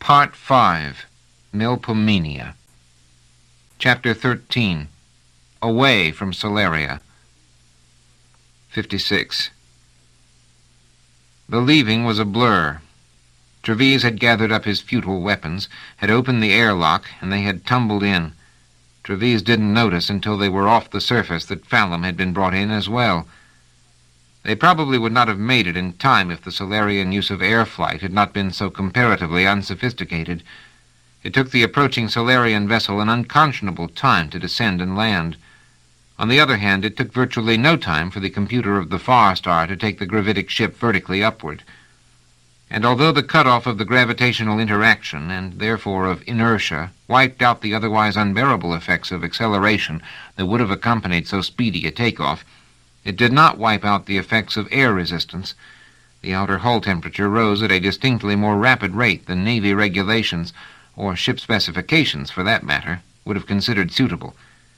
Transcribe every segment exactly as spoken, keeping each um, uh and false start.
Part five. Melpomene. Chapter thirteen. Away from Solaria. fifty-six. The leaving was a blur. Treves had gathered up his futile weapons, had opened the airlock, and they had tumbled in. Treves didn't notice until they were off the surface that Fallum had been brought in as well. They probably would not have made it in time if the Solarian use of air flight had not been so comparatively unsophisticated. It took the approaching Solarian vessel an unconscionable time to descend and land. On the other hand, it took virtually no time for the computer of the Far Star to take the gravitic ship vertically upward. And although the cutoff of the gravitational interaction, and therefore of inertia, wiped out the otherwise unbearable effects of acceleration that would have accompanied so speedy a takeoff, it did not wipe out the effects of air resistance. The outer hull temperature rose at a distinctly more rapid rate than Navy regulations, or ship specifications for that matter, would have considered suitable.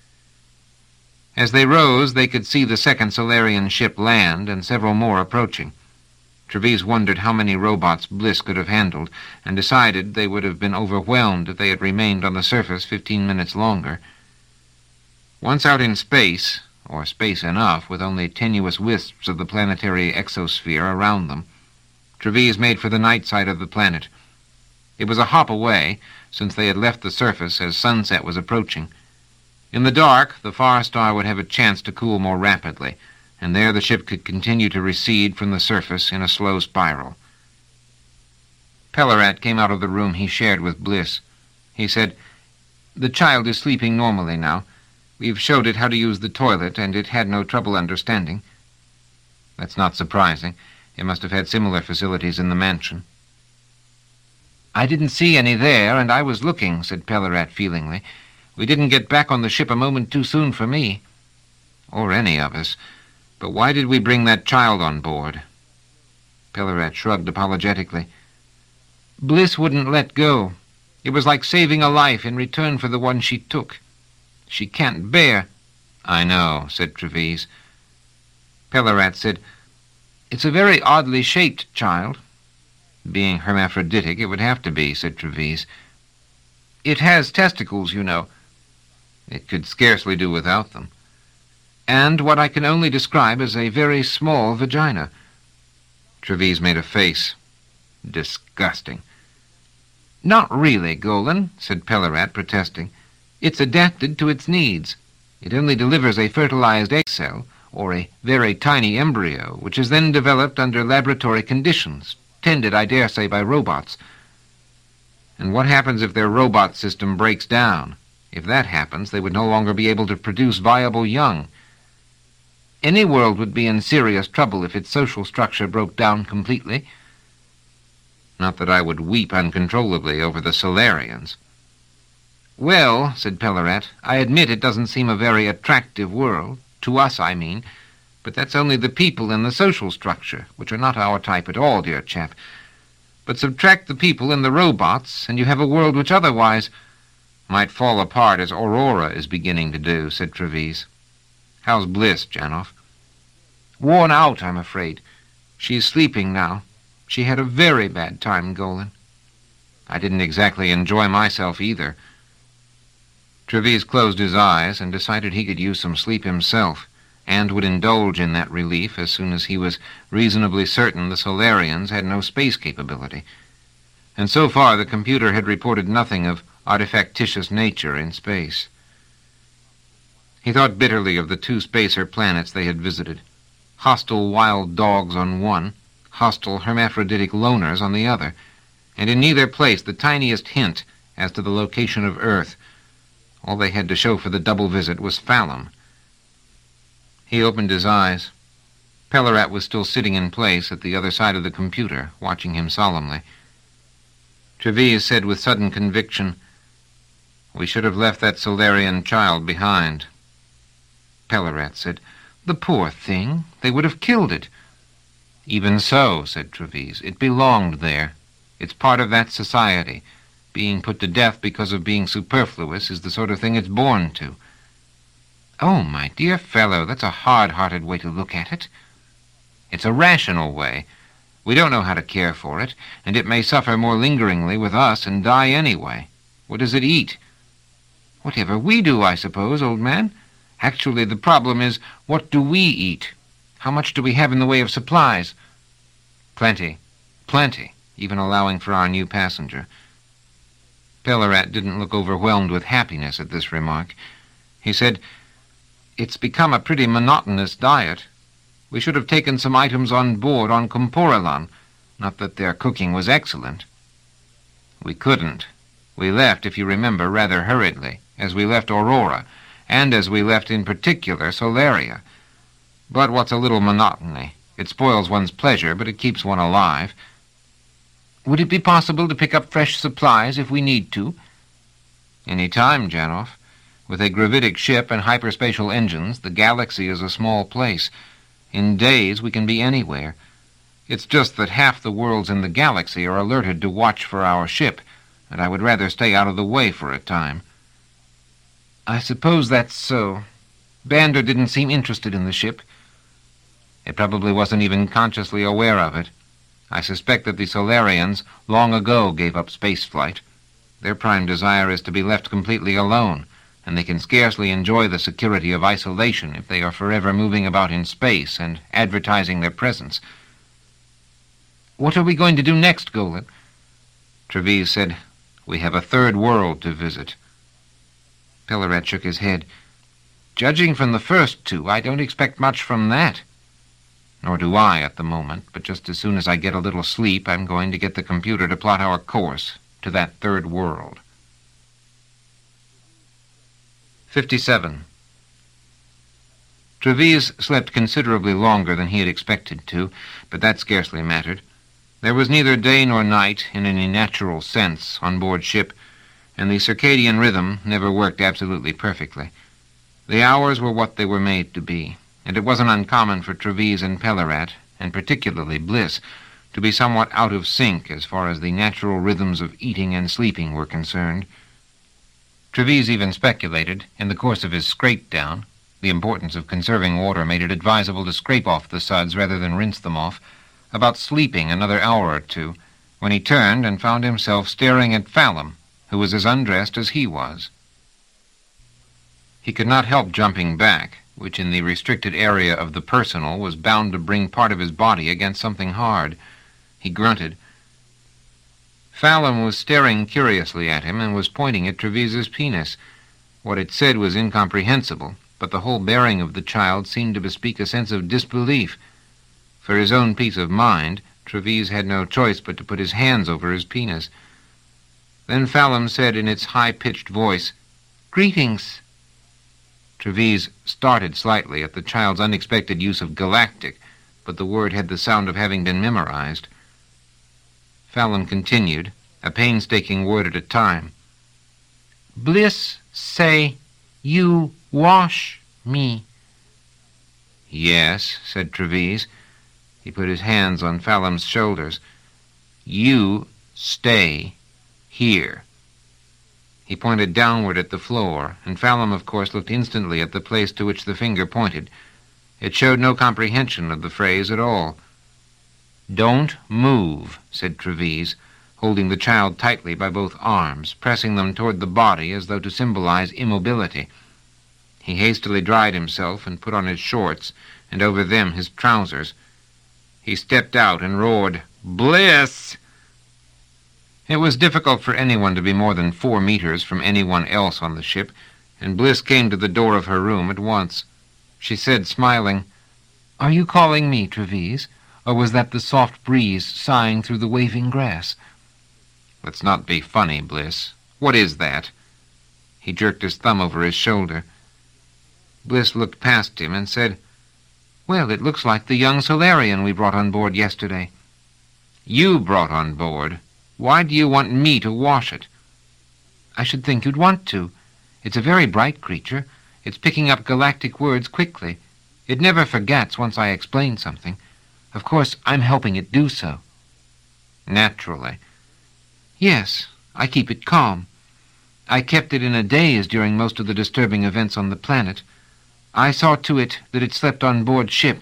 As they rose, they could see the second Solarian ship land and several more approaching. Treves wondered how many robots Bliss could have handled, and decided they would have been overwhelmed if they had remained on the surface fifteen minutes longer. Once out in space, or space enough with only tenuous wisps of the planetary exosphere around them, Treves made for the night side of the planet. It was a hop away, since they had left the surface as sunset was approaching. In the dark, the Far Star would have a chance to cool more rapidly, and there the ship could continue to recede from the surface in a slow spiral. Pellerat came out of the room he shared with Bliss. He said, "The child is sleeping normally now. We've showed it how to use the toilet, and it had no trouble understanding." "That's not surprising. It must have had similar facilities in the mansion." "I didn't see any there, and I was looking," said Pellerat feelingly. "We didn't get back on the ship a moment too soon for me." "Or any of us. But why did we bring that child on board?" Pellerat shrugged apologetically. "Bliss wouldn't let go. It was like saving a life in return for the one she took. She can't bear—" "I know," said Treves. Pellerat said, "It's a very oddly shaped child." "Being hermaphroditic, it would have to be," said Treves. "It has testicles, you know." "It could scarcely do without them." "And what I can only describe as a very small vagina." Treves made a face. "Disgusting." "Not really, Golan," said Pellerat, protesting. "It's adapted to its needs. It only delivers a fertilized egg cell, or a very tiny embryo, which is then developed under laboratory conditions, tended, I dare say, by robots." "And what happens if their robot system breaks down? If that happens, they would no longer be able to produce viable young." "Any world would be in serious trouble if its social structure broke down completely." "Not that I would weep uncontrollably over the Solarians." "Well," said Pellerat, "I admit it doesn't seem a very attractive world, to us, I mean, but that's only the people and the social structure, which are not our type at all, dear chap. But subtract the people and the robots, and you have a world which otherwise—" "Might fall apart as Aurora is beginning to do," said Treves. "How's Bliss, Janoff?" "Worn out, I'm afraid. She's sleeping now. She had a very bad time, Golan." "I didn't exactly enjoy myself either." Treves closed his eyes and decided he could use some sleep himself, and would indulge in that relief as soon as he was reasonably certain the Solarians had no space capability. And so far the computer had reported nothing of artifactitious nature in space. He thought bitterly of the two spacer planets they had visited. Hostile wild dogs on one, hostile hermaphroditic loners on the other, and in neither place the tiniest hint as to the location of Earth. All they had to show for the double visit was Fallum. He opened his eyes. Pellerat was still sitting in place at the other side of the computer, watching him solemnly. Treves said with sudden conviction, "We should have left that Solarian child behind." Pellerat said, "The poor thing. They would have killed it." "Even so," said Treves, "it belonged there. It's part of that society. Being put to death because of being superfluous is the sort of thing it's born to." "Oh, my dear fellow, that's a hard-hearted way to look at it." "It's a rational way. We don't know how to care for it, and it may suffer more lingeringly with us and die anyway. What does it eat? Whatever we do, I suppose, old man. Actually, the problem is, what do we eat? How much do we have in the way of supplies? Plenty. Plenty, even allowing for our new passenger. Pellarat didn't look overwhelmed with happiness at this remark. He said, "It's become a pretty monotonous diet. We should have taken some items on board on Kumporalan, not that their cooking was excellent." "We couldn't. We left, if you remember, rather hurriedly, as we left Aurora, and as we left in particular Solaria. But what's a little monotony? It spoils one's pleasure, but it keeps one alive." "Would it be possible to pick up fresh supplies if we need to?" "Any time, Janoff. With a gravitic ship and hyperspatial engines, the galaxy is a small place. In days, we can be anywhere. It's just that half the worlds in the galaxy are alerted to watch for our ship, and I would rather stay out of the way for a time." "I suppose that's so. Bander didn't seem interested in the ship." "It probably wasn't even consciously aware of it. I suspect that the Solarians long ago gave up spaceflight. Their prime desire is to be left completely alone, and they can scarcely enjoy the security of isolation if they are forever moving about in space and advertising their presence." "What are we going to do next, Golan?" Trevize said, "We have a third world to visit." Pellarat shook his head. "Judging from the first two, I don't expect much from that." "Nor do I at the moment, but just as soon as I get a little sleep, I'm going to get the computer to plot our course to that third world." fifty-seven. Trevize slept considerably longer than he had expected to, but that scarcely mattered. There was neither day nor night, in any natural sense, on board ship, and the circadian rhythm never worked absolutely perfectly. The hours were what they were made to be, and it wasn't uncommon for Trevize and Pellarat, and particularly Bliss, to be somewhat out of sync as far as the natural rhythms of eating and sleeping were concerned. Trevize even speculated, in the course of his scrape-down — the importance of conserving water made it advisable to scrape off the suds rather than rinse them off — about sleeping another hour or two, when he turned and found himself staring at Fallum, who was as undressed as he was. He could not help jumping back, which in the restricted area of the personal was bound to bring part of his body against something hard. He grunted. Fallum was staring curiously at him and was pointing at Trevise's penis. What it said was incomprehensible, but the whole bearing of the child seemed to bespeak a sense of disbelief. For his own peace of mind, Trevize had no choice but to put his hands over his penis. Then Fallum said in its high-pitched voice, "Greetings." Trevize started slightly at the child's unexpected use of galactic, but the word had the sound of having been memorized. Fallum continued, a painstaking word at a time. "Bliss say, you wash me." "Yes," said Trevize. He put his hands on Fallum's shoulders. "You stay here." He pointed downward at the floor, and Fallum, of course, looked instantly at the place to which the finger pointed. It showed no comprehension of the phrase at all. "Don't move," said Trevize, holding the child tightly by both arms, pressing them toward the body as though to symbolize immobility. He hastily dried himself and put on his shorts, and over them his trousers. He stepped out and roared, "Bliss!" It was difficult for anyone to be more than four meters from anyone else on the ship, and Bliss came to the door of her room at once. She said, smiling, "Are you calling me, Trevize, or was that the soft breeze sighing through the waving grass?" "Let's not be funny, Bliss. What is that?" He jerked his thumb over his shoulder. Bliss looked past him and said, "Well, it looks like the young Solarian we brought on board yesterday." "You brought on board? Why do you want me to wash it?" "I should think you'd want to. It's a very bright creature. It's picking up galactic words quickly. It never forgets once I explain something. Of course, I'm helping it do so." "Naturally." "Yes, I keep it calm. I kept it in a daze during most of the disturbing events on the planet. I saw to it that it slept on board ship,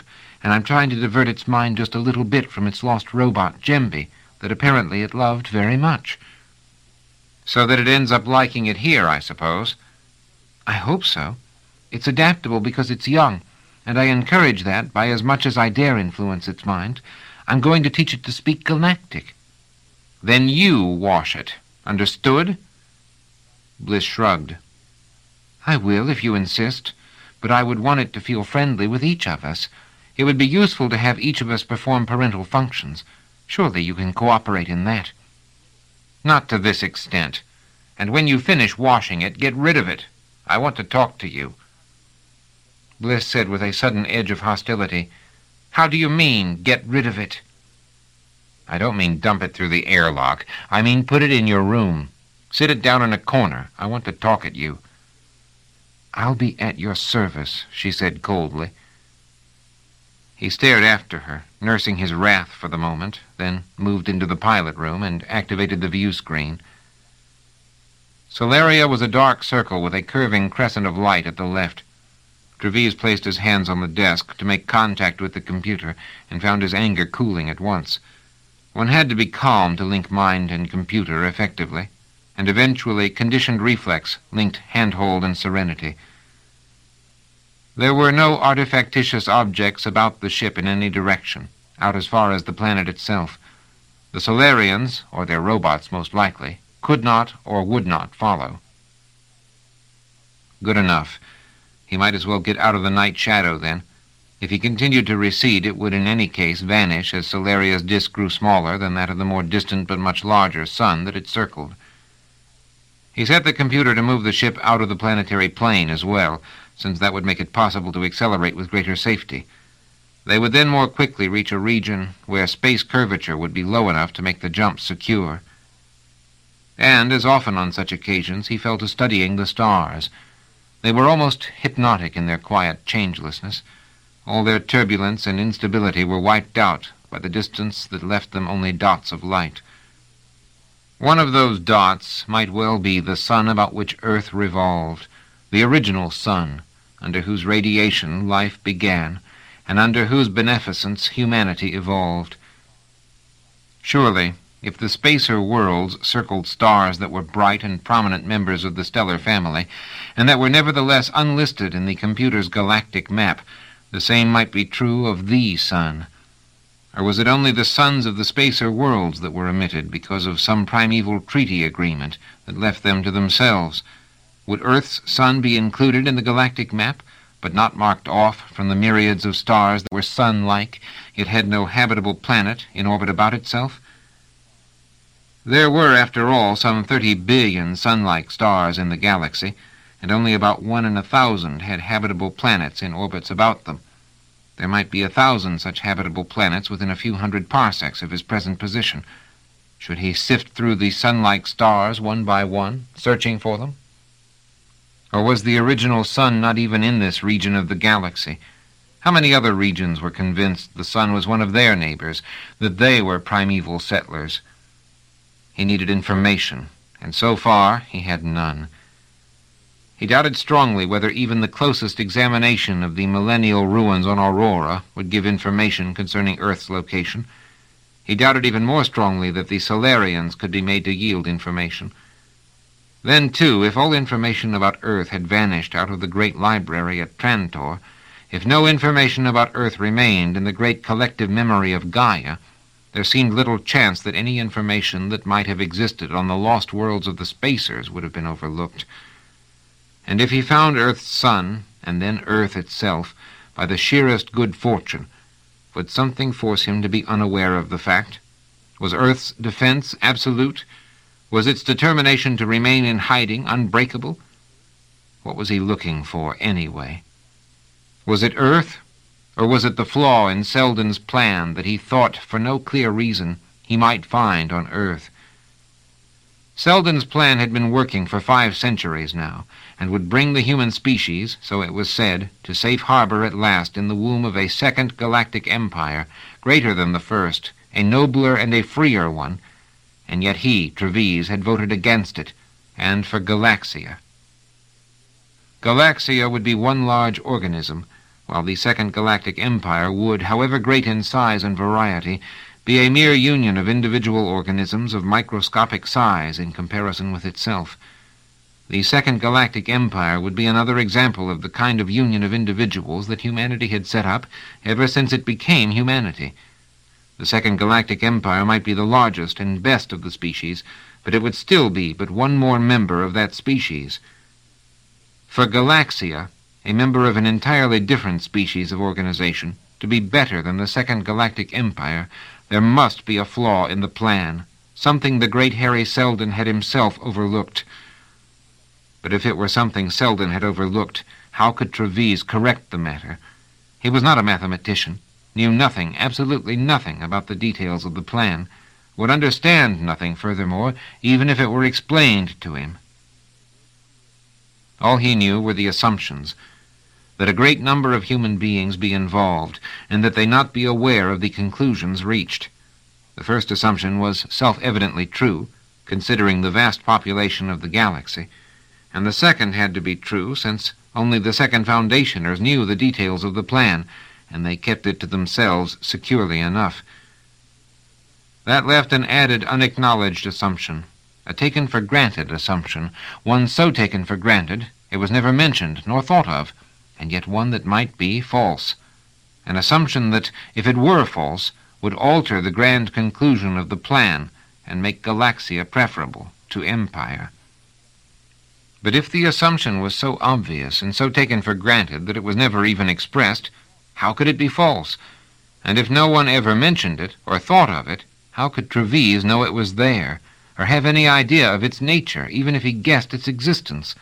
and I'm trying to divert its mind just a little bit from its lost robot, Gemby, that apparently it loved very much. So that it ends up liking it here, I suppose. I hope so. It's adaptable because it's young, and I encourage that by as much as I dare influence its mind. I'm going to teach it to speak Galactic. Then you wash it. Understood? Bliss shrugged. I will, if you insist, but I would want it to feel friendly with each of us. It would be useful to have each of us perform parental functions. Surely you can cooperate in that. Not to this extent. And when you finish washing it, get rid of it. I want to talk to you. Bliss said with a sudden edge of hostility, How do you mean, get rid of it? I don't mean dump it through the airlock. I mean put it in your room. Sit it down in a corner. I want to talk at you. I'll be at your service, she said coldly. He stared after her, nursing his wrath for the moment, then moved into the pilot room and activated the view screen. Solaria was a dark circle with a curving crescent of light at the left. Treves placed his hands on the desk to make contact with the computer and found his anger cooling at once. One had to be calm to link mind and computer effectively, and eventually conditioned reflex linked handhold and serenity. There were no artifactitious objects about the ship in any direction, out as far as the planet itself. The Solarians, or their robots most likely, could not or would not follow. Good enough. He might as well get out of the night shadow then. If he continued to recede, it would in any case vanish as Solaria's disk grew smaller than that of the more distant but much larger sun that it circled. He set the computer to move the ship out of the planetary plane as well, since that would make it possible to accelerate with greater safety. They would then more quickly reach a region where space curvature would be low enough to make the jump secure. And, as often on such occasions, he fell to studying the stars. They were almost hypnotic in their quiet changelessness. All their turbulence and instability were wiped out by the distance that left them only dots of light. One of those dots might well be the sun about which Earth revolved, the original sun, under whose radiation life began, and under whose beneficence humanity evolved. Surely, if the spacer worlds circled stars that were bright and prominent members of the stellar family, and that were nevertheless unlisted in the computer's galactic map, the same might be true of the sun. Or was it only the suns of the spacer worlds that were omitted because of some primeval treaty agreement that left them to themselves? Would Earth's sun be included in the galactic map, but not marked off from the myriads of stars that were sun-like, yet had no habitable planet in orbit about itself? There were, after all, some thirty billion sun-like stars in the galaxy, and only about one in a thousand had habitable planets in orbits about them. There might be a thousand such habitable planets within a few hundred parsecs of his present position. Should he sift through the sun-like stars one by one, searching for them? Or was the original sun not even in this region of the galaxy? How many other regions were convinced the sun was one of their neighbors, that they were primeval settlers? He needed information, and so far he had none. He doubted strongly whether even the closest examination of the millennial ruins on Aurora would give information concerning Earth's location. He doubted even more strongly that the Solarians could be made to yield information. Then, too, if all information about Earth had vanished out of the great library at Trantor, if no information about Earth remained in the great collective memory of Gaia, there seemed little chance that any information that might have existed on the lost worlds of the spacers would have been overlooked. And if he found Earth's sun, and then Earth itself, by the sheerest good fortune, would something force him to be unaware of the fact? Was Earth's defense absolute? Was its determination to remain in hiding unbreakable? What was he looking for, anyway? Was it Earth, or was it the flaw in Selden's plan that he thought, for no clear reason, he might find on Earth? Selden's plan had been working for five centuries now, and would bring the human species, so it was said, to safe harbor at last in the womb of a second galactic empire, greater than the first, a nobler and a freer one, and yet he, Treves, had voted against it, and for Galaxia. Galaxia would be one large organism, while the Second Galactic Empire would, however great in size and variety, be a mere union of individual organisms of microscopic size in comparison with itself. The Second Galactic Empire would be another example of the kind of union of individuals that humanity had set up ever since it became humanity. The Second Galactic Empire might be the largest and best of the species, but it would still be but one more member of that species. For Galaxia, a member of an entirely different species of organization, to be better than the Second Galactic Empire, there must be a flaw in the plan, something the great Harry Seldon had himself overlooked. But if it were something Seldon had overlooked, how could Treves correct the matter? He was not a mathematician, knew nothing, absolutely nothing, about the details of the plan, would understand nothing, furthermore, even if it were explained to him. All he knew were the assumptions, that a great number of human beings be involved, and that they not be aware of the conclusions reached. The first assumption was self-evidently true, considering the vast population of the galaxy, and the second had to be true, since only the second foundationers knew the details of the plan, and they kept it to themselves securely enough. That left an added unacknowledged assumption, a taken-for-granted assumption, one so taken for granted it was never mentioned nor thought of, and yet one that might be false, an assumption that, if it were false, would alter the grand conclusion of the plan and make Galaxia preferable to Empire. But if the assumption was so obvious and so taken for granted that it was never even expressed, how could it be false? And if no one ever mentioned it or thought of it, how could Treves know it was there, or have any idea of its nature, even if he guessed its existence?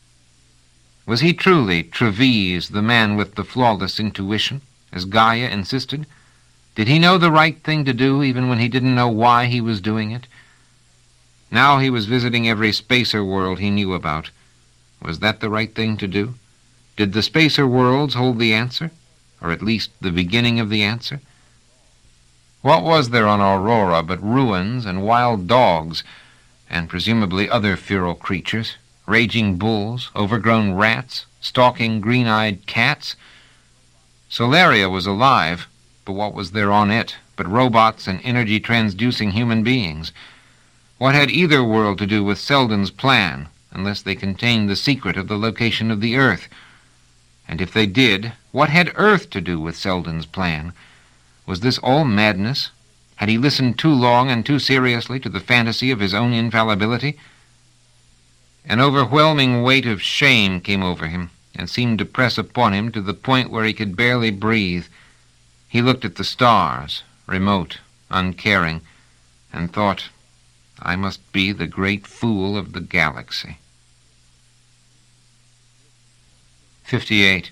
Was he truly Treves, the man with the flawless intuition, as Gaia insisted? Did he know the right thing to do even when he didn't know why he was doing it? Now he was visiting every spacer world he knew about. Was that the right thing to do? Did the spacer worlds hold the answer, or at least the beginning of the answer? What was there on Aurora but ruins and wild dogs, and presumably other feral creatures, raging bulls, overgrown rats, stalking green-eyed cats? Solaria was alive, but what was there on it but robots and energy-transducing human beings? What had either world to do with Seldon's plan, unless they contained the secret of the location of the Earth? And if they did, what had Earth to do with Seldon's plan? Was this all madness? Had he listened too long and too seriously to the fantasy of his own infallibility? An overwhelming weight of shame came over him, and seemed to press upon him to the point where he could barely breathe. He looked at the stars, remote, uncaring, and thought, I must be the great fool of the galaxy. fifty-eight.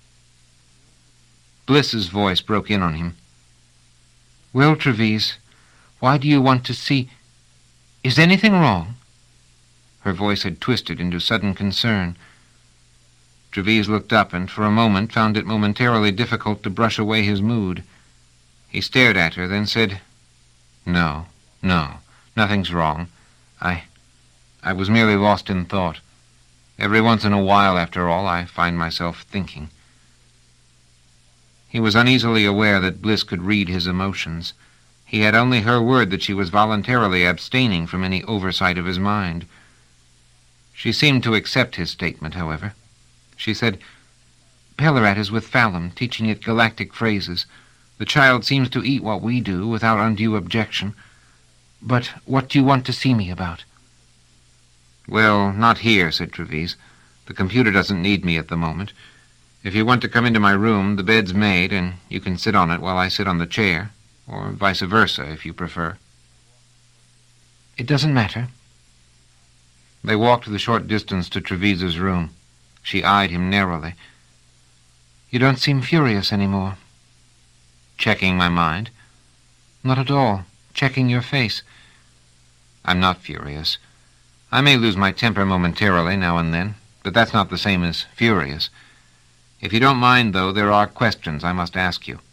Bliss's voice broke in on him. Well, Treves, why do you want to see? Is anything wrong? Her voice had twisted into sudden concern. Treves looked up and for a moment found it momentarily difficult to brush away his mood. He stared at her, then said, No, no, nothing's wrong. I... I was merely lost in thought. Every once in a while, after all, I find myself thinking. He was uneasily aware that Bliss could read his emotions. He had only her word that she was voluntarily abstaining from any oversight of his mind. She seemed to accept his statement, however. She said, Pellerat is with Fallum, teaching it galactic phrases. The child seems to eat what we do without undue objection. But what do you want to see me about? Well, not here, said Treves. The computer doesn't need me at the moment. If you want to come into my room, the bed's made, and you can sit on it while I sit on the chair, or vice versa, if you prefer. It doesn't matter. They walked the short distance to Treves's room. She eyed him narrowly. You don't seem furious anymore. Checking my mind? Not at all. Checking your face. I'm not furious. I may lose my temper momentarily now and then, but that's not the same as furious. If you don't mind, though, there are questions I must ask you.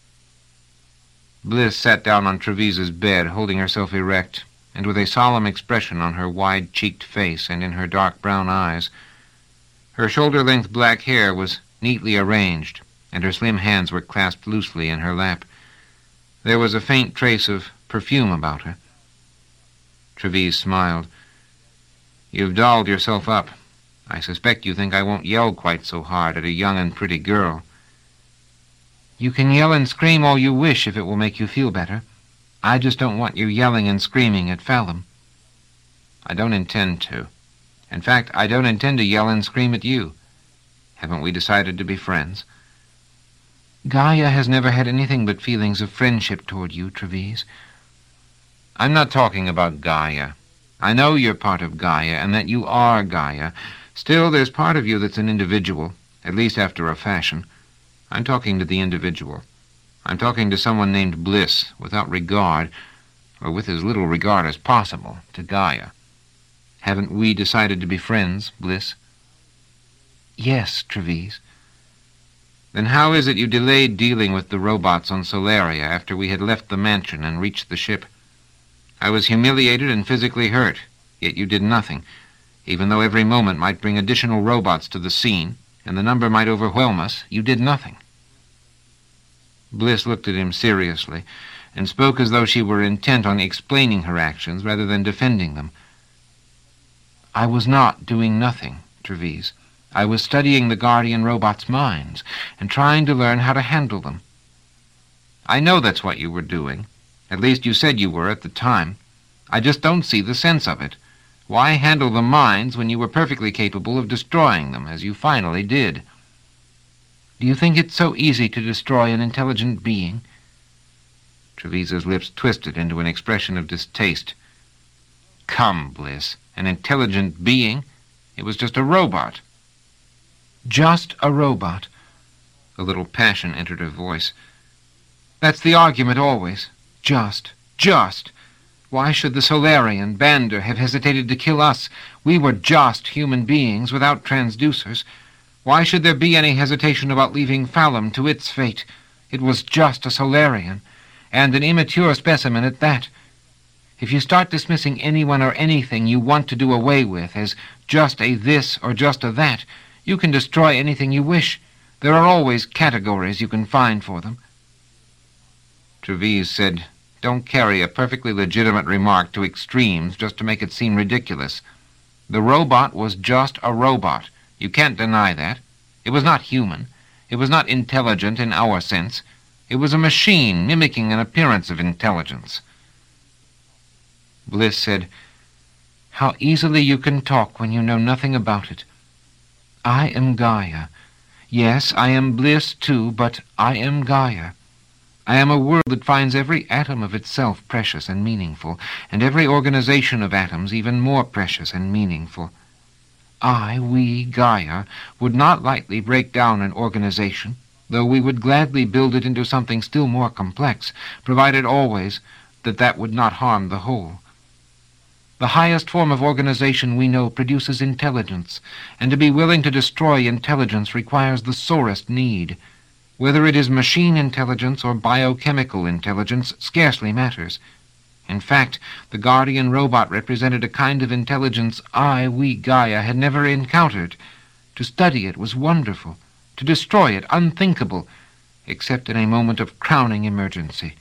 Bliss sat down on Treves's bed, holding herself erect, and with a solemn expression on her wide-cheeked face and in her dark brown eyes. Her shoulder-length black hair was neatly arranged, and her slim hands were clasped loosely in her lap. There was a faint trace of perfume about her. Trevise smiled. "You've dolled yourself up. I suspect you think I won't yell quite so hard at a young and pretty girl." "You can yell and scream all you wish if it will make you feel better. I just don't want you yelling and screaming at Fallum." "I don't intend to. In fact, I don't intend to yell and scream at you. Haven't we decided to be friends?" "Gaia has never had anything but feelings of friendship toward you, Trevise." "I'm not talking about Gaia. I know you're part of Gaia, and that you are Gaia. Still, there's part of you that's an individual, at least after a fashion. I'm talking to the individual. I'm talking to someone named Bliss, without regard, or with as little regard as possible, to Gaia. Haven't we decided to be friends, Bliss?" "Yes, Trevise." "Then how is it you delayed dealing with the robots on Solaria after we had left the mansion and reached the ship? I was humiliated and physically hurt, yet you did nothing, even though every moment might bring additional robots to the scene, and the number might overwhelm us. You did nothing." Bliss looked at him seriously, and spoke as though she were intent on explaining her actions rather than defending them. "I was not doing nothing, Trevise. I was studying the Guardian robots' minds and trying to learn how to handle them." "I know that's what you were doing. At least you said you were at the time. I just don't see the sense of it. Why handle the minds when you were perfectly capable of destroying them, as you finally did?" "Do you think it's so easy to destroy an intelligent being?" Trevise's lips twisted into an expression of distaste. "Come, Bliss, an intelligent being? It was just a robot." "Just a robot." A little passion entered her voice. "That's the argument always. Just, just. Why should the Solarian, Bander, have hesitated to kill us? We were just human beings without transducers. Why should there be any hesitation about leaving Fallum to its fate? It was just a Solarian, and an immature specimen at that. If you start dismissing anyone or anything you want to do away with as just a this or just a that, you can destroy anything you wish. There are always categories you can find for them." Trevise said, "Don't carry a perfectly legitimate remark to extremes just to make it seem ridiculous. The robot was just a robot. You can't deny that. It was not human. It was not intelligent in our sense. It was a machine mimicking an appearance of intelligence." Bliss said, "How easily you can talk when you know nothing about it. I am Gaia. Yes, I am Bliss too, but I am Gaia. I am a world that finds every atom of itself precious and meaningful, and every organization of atoms even more precious and meaningful. I, we, Gaia, would not lightly break down an organization, though we would gladly build it into something still more complex, provided always that that would not harm the whole. The highest form of organization we know produces intelligence, and to be willing to destroy intelligence requires the sorest need. Whether it is machine intelligence or biochemical intelligence scarcely matters. In fact, the Guardian robot represented a kind of intelligence I, we, Gaia, had never encountered. To study it was wonderful. To destroy it, unthinkable, except in a moment of crowning emergency."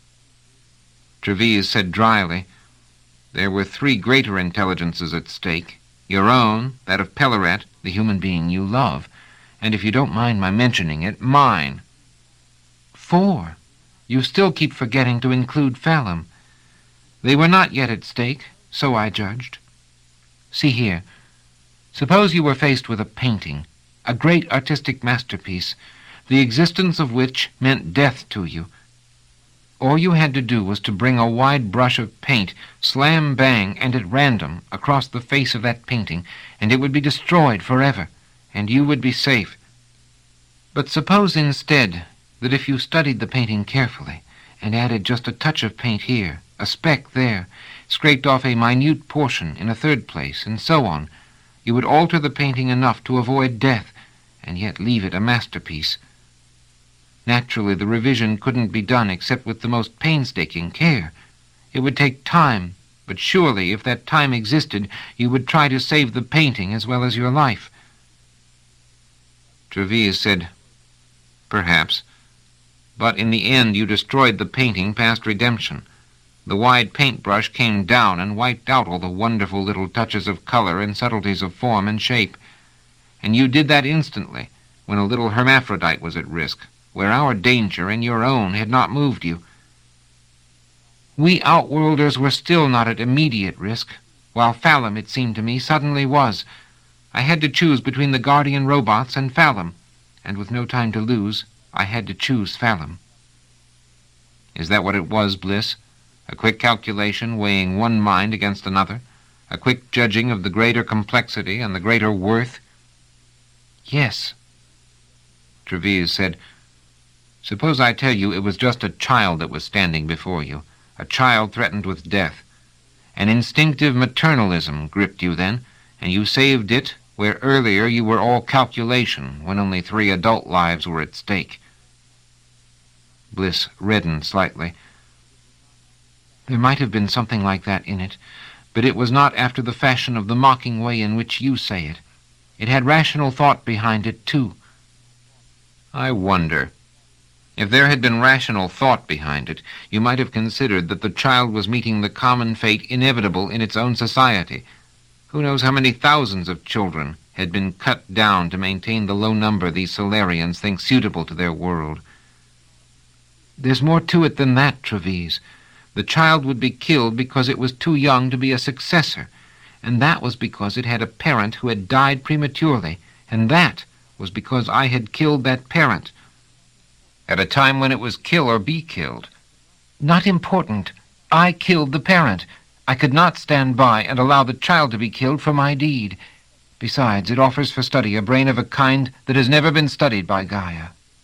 Trevise said dryly, "There were three greater intelligences at stake. Your own, that of Pelleret, the human being you love, and if you don't mind my mentioning it, mine." "Four. You still keep forgetting to include Fallum." "They were not yet at stake, so I judged. See here. Suppose you were faced with a painting, a great artistic masterpiece, the existence of which meant death to you. All you had to do was to bring a wide brush of paint, slam bang, and at random, across the face of that painting, and it would be destroyed forever, and you would be safe. But suppose instead that if you studied the painting carefully, and added just a touch of paint here, a speck there, scraped off a minute portion in a third place, and so on, you would alter the painting enough to avoid death, and yet leave it a masterpiece. Naturally, the revision couldn't be done except with the most painstaking care. It would take time, but surely, if that time existed, you would try to save the painting as well as your life." Trevise said, Perhaps. But in the end you destroyed the painting past redemption. The wide paintbrush came down and wiped out all the wonderful little touches of color and subtleties of form and shape. And you did that instantly, when a little hermaphrodite was at risk, where our danger and your own had not moved you. We Outworlders were still not at immediate risk, while Phalum, it seemed to me, suddenly was. I had to choose between the Guardian robots and Phalum, and with no time to lose, I had to choose Phalum. Is that what it was, Bliss? A quick calculation weighing one mind against another? A quick judging of the greater complexity and the greater worth? Yes. Treves said, Suppose I tell you it was just a child that was standing before you, a child threatened with death. An instinctive maternalism gripped you then, and you saved it where earlier you were all calculation, when only three adult lives were at stake. Bliss reddened slightly. There might have been something like that in it, but it was not after the fashion of the mocking way in which you say it. It had rational thought behind it, too. I wonder. If there had been rational thought behind it, you might have considered that the child was meeting the common fate inevitable in its own society. Who knows how many thousands of children had been cut down to maintain the low number these Solarians think suitable to their world. There's more to it than that, Treves. The child would be killed because it was too young to be a successor, and that was because it had a parent who had died prematurely, and that was because I had killed that parent. At a time when it was kill or be killed. Not important. I killed the parent. I could not stand by and allow the child to be killed for my deed. Besides, it offers for study a brain of a kind that has never been studied by Gaia.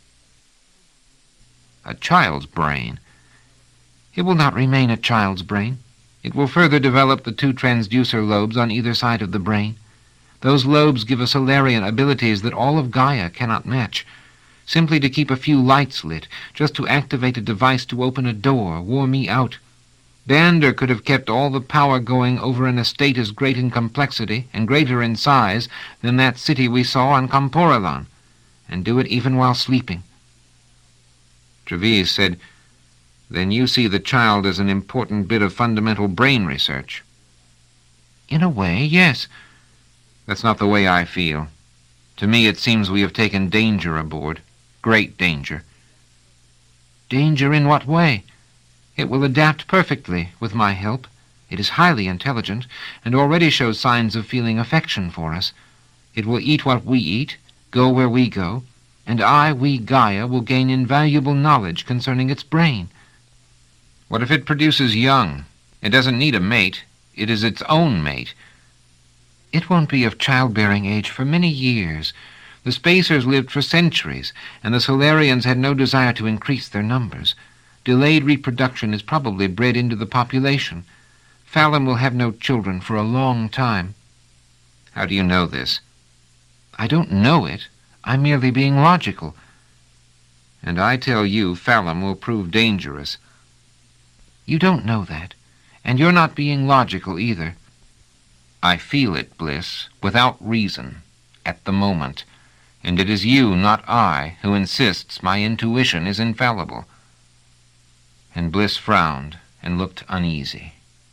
A child's brain. It will not remain a child's brain. It will further develop the two transducer lobes on either side of the brain. Those lobes give a Solarian abilities that all of Gaia cannot match. Simply to keep a few lights lit, just to activate a device to open a door, wore me out. Bander could have kept all the power going over an estate as great in complexity and greater in size than that city we saw on Comporilon, and do it even while sleeping. Treves said, Then you see the child as an important bit of fundamental brain research. In a way, yes. That's not the way I feel. To me it seems we have taken danger aboard. Great danger. Danger in what way? It will adapt perfectly with my help. It is highly intelligent, and already shows signs of feeling affection for us. It will eat what we eat, go where we go, and I, we Gaia, will gain invaluable knowledge concerning its brain. What if it produces young? It doesn't need a mate. It is its own mate. It won't be of childbearing age for many years. The Spacers lived for centuries, and the Solarians had no desire to increase their numbers. Delayed reproduction is probably bred into the population. Phalum will have no children for a long time. How do you know this? I don't know it. I'm merely being logical. And I tell you, Phalum will prove dangerous. You don't know that, and you're not being logical either. I feel it, Bliss, without reason, at the moment, and it is you, not I, who insists my intuition is infallible. And Bliss frowned and looked uneasy.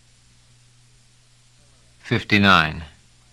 Fifty-nine.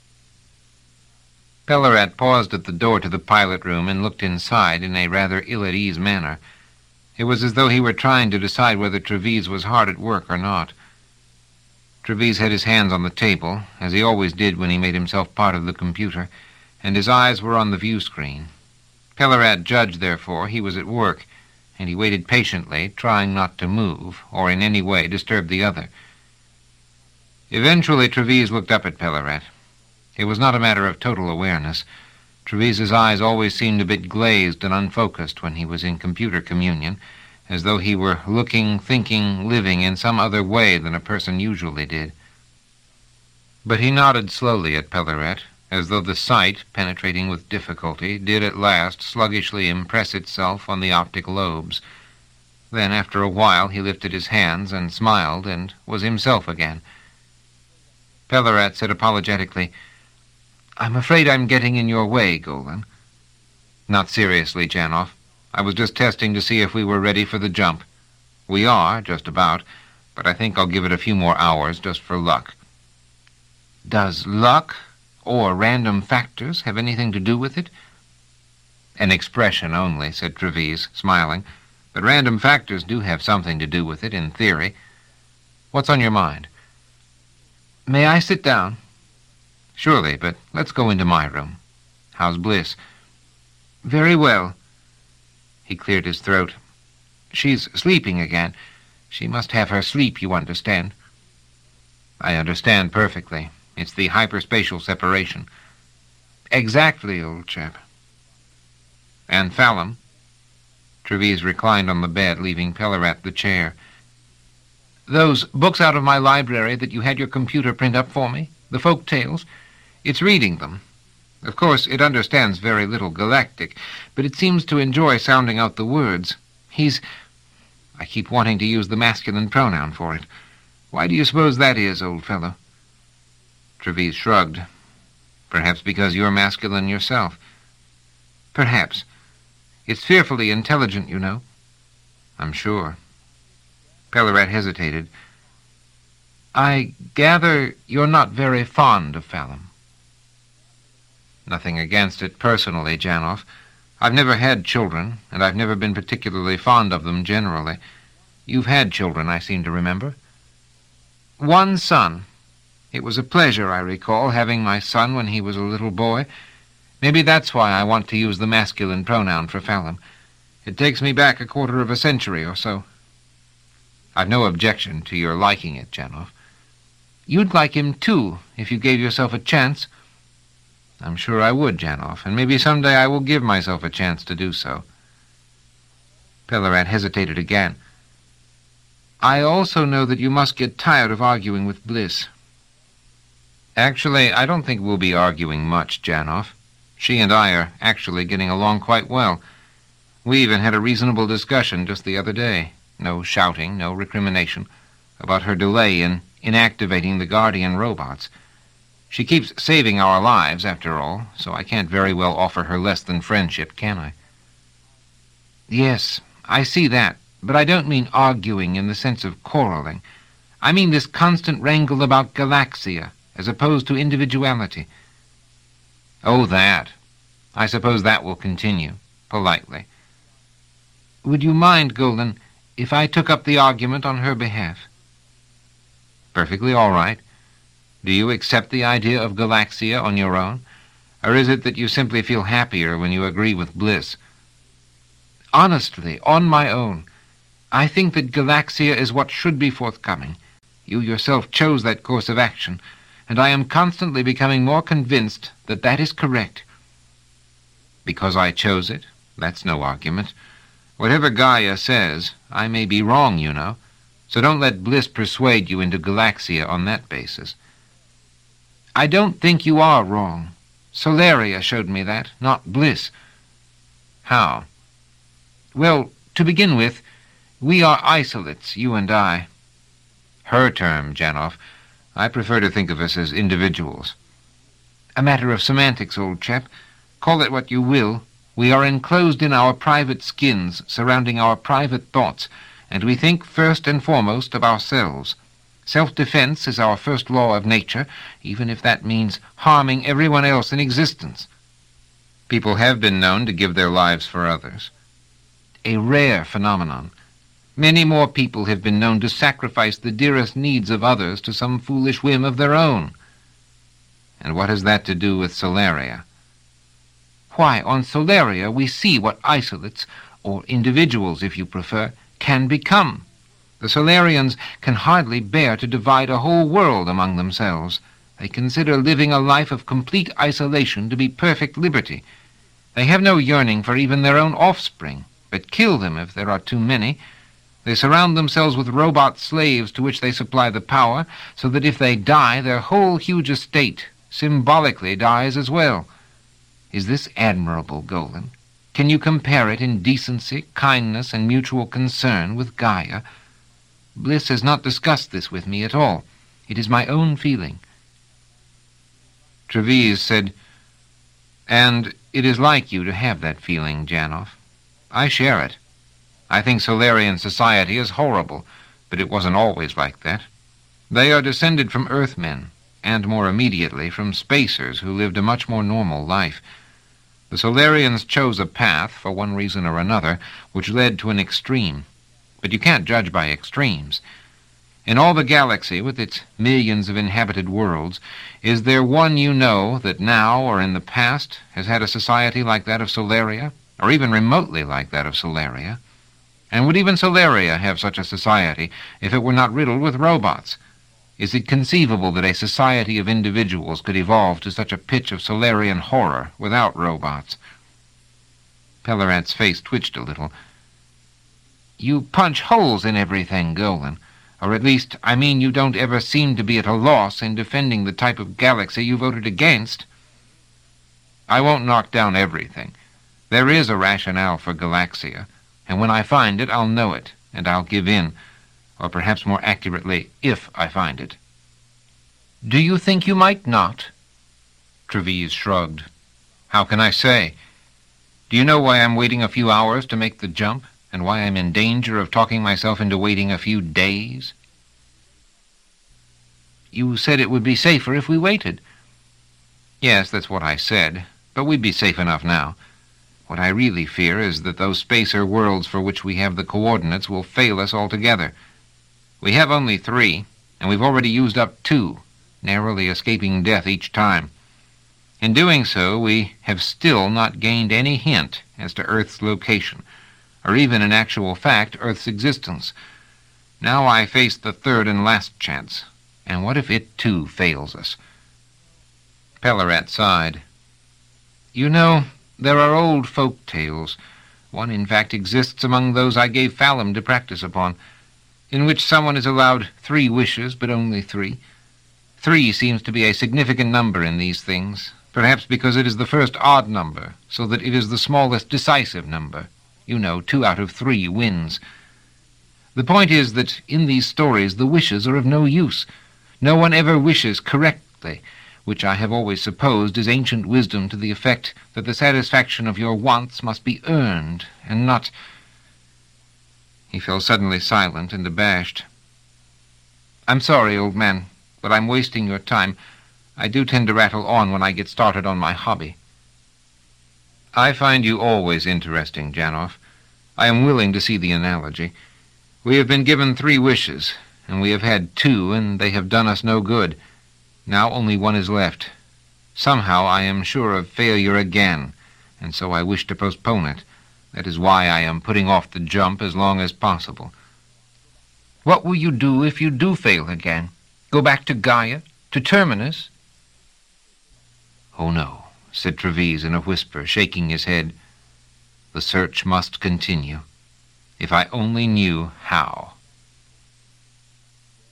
Pellarat paused at the door to the pilot room and looked inside in a rather ill-at-ease manner. It was as though he were trying to decide whether Treves was hard at work or not. Treves had his hands on the table, as he always did when he made himself part of the computer, and his eyes were on the view screen. Pellarat judged, therefore, he was at work, and he waited patiently, trying not to move, or in any way disturb the other. Eventually, Treves looked up at Pellarat. It was not a matter of total awareness. Treves's eyes always seemed a bit glazed and unfocused when he was in computer communion, as though he were looking, thinking, living in some other way than a person usually did. But he nodded slowly at Pellarat, as though the sight, penetrating with difficulty, did at last sluggishly impress itself on the optic lobes. Then, after a while, he lifted his hands and smiled and was himself again. Pellarat said apologetically, "I'm afraid I'm getting in your way, Golan." "Not seriously, Janoff. I was just testing to see if we were ready for the jump. We are, just about, but I think I'll give it a few more hours just for luck." "Does luck or random factors have anything to do with it?" "An expression only," said Treves, smiling. "But random factors do have something to do with it, in theory. What's on your mind?" "May I sit down?" "Surely, but let's go into my room. How's Bliss?" "Very well." He cleared his throat. "She's sleeping again. She must have her sleep, you understand." "I understand perfectly. It's the hyperspatial separation." "Exactly, old chap." "And Fallum?" Treves reclined on the bed, leaving Pellerat the chair. "Those books out of my library that you had your computer print up for me, the folk tales, it's reading them. Of course, it understands very little galactic, but it seems to enjoy sounding out the words. He's... I keep wanting to use the masculine pronoun for it. Why do you suppose that is, old fellow?" Treves shrugged. "Perhaps because you're masculine yourself." "Perhaps. It's fearfully intelligent, you know." "I'm sure." Pellerat hesitated. "I gather you're not very fond of Fallum." "Nothing against it personally, Janov. I've never had children, and I've never been particularly fond of them generally. You've had children, I seem to remember." "One son. It was a pleasure, I recall, having my son when he was a little boy. Maybe that's why I want to use the masculine pronoun for Fallum. It takes me back a quarter of a century or so." "I've no objection to your liking it, Janov." "You'd like him, too, if you gave yourself a chance." "I'm sure I would, Janov, and maybe someday I will give myself a chance to do so." Pellerat hesitated again. "I also know that you must get tired of arguing with Bliss." "Actually, I don't think we'll be arguing much, Janov. She and I are actually getting along quite well. We even had a reasonable discussion just the other day. No shouting, no recrimination, about her delay in inactivating the Guardian robots. She keeps saving our lives, after all, so I can't very well offer her less than friendship, can I?" "Yes, I see that, but I don't mean arguing in the sense of quarreling. I mean this constant wrangle about Galaxia, as opposed to individuality." "Oh, that. I suppose that will continue, politely." "Would you mind, Golden, if I took up the argument on her behalf?" "Perfectly all right. Do you accept the idea of Galaxia on your own, or is it that you simply feel happier when you agree with Bliss?" "Honestly, on my own. I think that Galaxia is what should be forthcoming. You yourself chose that course of action, and I am constantly becoming more convinced that that is correct." "Because I chose it? That's no argument. Whatever Gaia says, I may be wrong, you know, so don't let Bliss persuade you into Galaxia on that basis." "I don't think you are wrong. Solaria showed me that, not Bliss." "How?" "Well, to begin with, we are isolates, you and I." "Her term, Janov. I prefer to think of us as individuals." "A matter of semantics, old chap. Call it what you will. We are enclosed in our private skins, surrounding our private thoughts, and we think first and foremost of ourselves. Self-defense is our first law of nature, even if that means harming everyone else in existence." "People have been known to give their lives for others." "A rare phenomenon. Many more people have been known to sacrifice the dearest needs of others to some foolish whim of their own." "And what has that to do with Solaria?" "Why, on Solaria we see what isolates, or individuals if you prefer, can become. The Solarians can hardly bear to divide a whole world among themselves. They consider living a life of complete isolation to be perfect liberty. They have no yearning for even their own offspring, but kill them if there are too many. They surround themselves with robot slaves to which they supply the power, so that if they die, their whole huge estate symbolically dies as well. Is this admirable, Golden? Can you compare it in decency, kindness, and mutual concern with Gaia? Bliss has not discussed this with me at all. It is my own feeling." Treves said, "And it is like you to have that feeling, Janov." I share it. I think Solarian society is horrible, but it wasn't always like that. They are descended from Earthmen, and more immediately from Spacers who lived a much more normal life. The Solarians chose a path, for one reason or another, which led to an extreme. But you can't judge by extremes. In all the galaxy, with its millions of inhabited worlds, is there one you know that now or in the past has had a society like that of Solaria, or even remotely like that of Solaria? And would even Solaria have such a society if it were not riddled with robots? Is it conceivable that a society of individuals could evolve to such a pitch of Solarian horror without robots? Pellerat's face twitched a little. You punch holes in everything, Golan. Or at least, I mean you don't ever seem to be at a loss in defending the type of galaxy you voted against. I won't knock down everything. There is a rationale for Galaxia, and when I find it, I'll know it, and I'll give in. Or perhaps more accurately, if I find it. Do you think you might not? Trevize shrugged. How can I say? Do you know why I'm waiting a few hours to make the jump, and why I'm in danger of talking myself into waiting a few days? You said it would be safer if we waited. Yes, that's what I said, but we'd be safe enough now. What I really fear is that those spacer worlds for which we have the coordinates will fail us altogether. We have only three, and we've already used up two, narrowly escaping death each time. In doing so, we have still not gained any hint as to Earth's location, or even in actual fact Earth's existence. Now I face the third and last chance, and what if it too fails us? Pellerat sighed. You know, there are old folk tales. One, in fact, exists among those I gave Falum to practice upon, in which someone is allowed three wishes, but only three. Three seems to be a significant number in these things, perhaps because it is the first odd number, so that it is the smallest decisive number. You know, two out of three wins. The point is that in these stories the wishes are of no use. No one ever wishes correctly, which I have always supposed is ancient wisdom to the effect that the satisfaction of your wants must be earned, and not... He fell suddenly silent and abashed. I'm sorry, old man, but I'm wasting your time. I do tend to rattle on when I get started on my hobby. I find you always interesting, Janov. I am willing to see the analogy. We have been given three wishes, and we have had two, and they have done us no good. Now only one is left. Somehow I am sure of failure again, and so I wish to postpone it. That is why I am putting off the jump as long as possible. What will you do if you do fail again? Go back to Gaia? To Terminus? Oh, no, said Trevize in a whisper, shaking his head. The search must continue. If I only knew how.